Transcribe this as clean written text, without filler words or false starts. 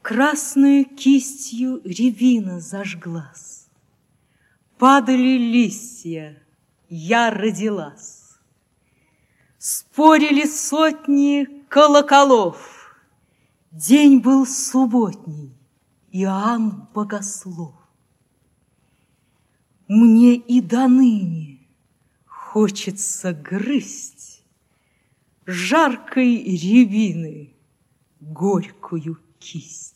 Красною кистью рябина зажглась, падали листья, я родилась. Спорили сотни колоколов, день был субботний, Иоанн Богослов. Мне и доныне хочется грызть жаркой рябины горькую кисть.